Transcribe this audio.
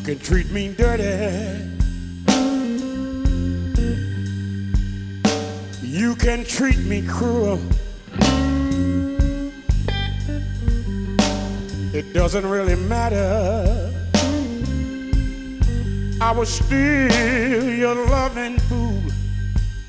can treat me dirty. You can treat me cruel. It doesn't really matter. I was still your loving fool.